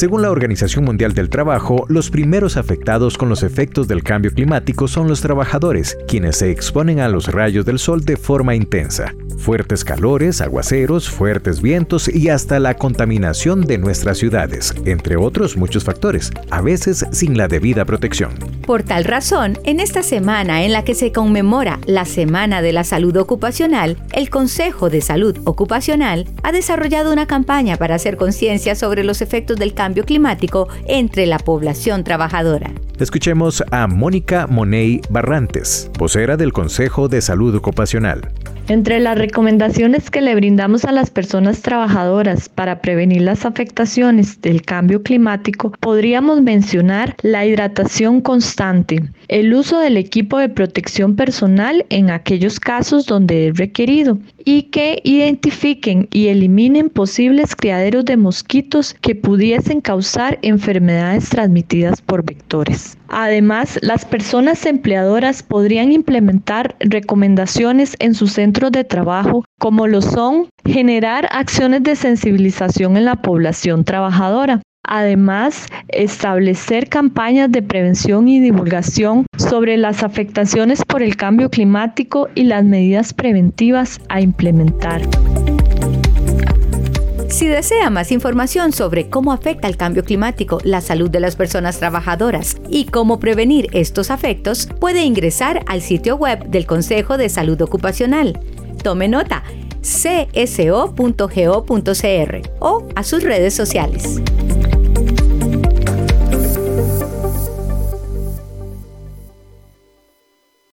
Según la Organización Mundial del Trabajo, los primeros afectados con los efectos del cambio climático son los trabajadores, quienes se exponen a los rayos del sol de forma intensa. Fuertes calores, aguaceros, fuertes vientos y hasta la contaminación de nuestras ciudades, entre otros muchos factores, a veces sin la debida protección. Por tal razón, en esta semana en la que se conmemora la Semana de la Salud Ocupacional, el Consejo de Salud Ocupacional ha desarrollado una campaña para hacer conciencia sobre los efectos del cambio climático entre la población trabajadora. Escuchemos a Mónica Money Barrantes, vocera del Consejo de Salud Ocupacional. Entre las recomendaciones que le brindamos a las personas trabajadoras para prevenir las afectaciones del cambio climático, podríamos mencionar la hidratación constante, el uso del equipo de protección personal en aquellos casos donde es requerido, y que identifiquen y eliminen posibles criaderos de mosquitos que pudiesen causar enfermedades transmitidas por vectores. Además, las personas empleadoras podrían implementar recomendaciones en sus centros de trabajo, como lo son generar acciones de sensibilización en la población trabajadora. Además, establecer campañas de prevención y divulgación sobre las afectaciones por el cambio climático y las medidas preventivas a implementar. Si desea más información sobre cómo afecta el cambio climático la salud de las personas trabajadoras y cómo prevenir estos efectos, puede ingresar al sitio web del Consejo de Salud Ocupacional. Tome nota, cso.go.cr o a sus redes sociales.